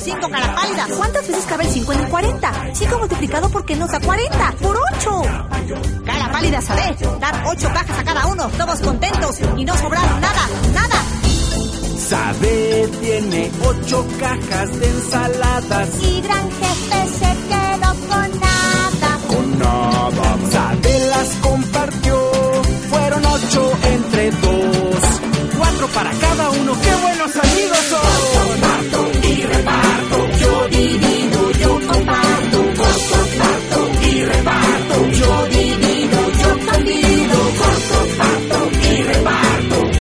5 cara pálida. ¿Cuántas veces cabe el 5 en el 40? 5 multiplicado por qué nos da 40. ¡Por 8! Cara pálida sabe dar 8 cajas a cada uno, todos contentos y no sobraron nada, nada. Sabe tiene 8 cajas de ensaladas y gran jefe se quedó con nada.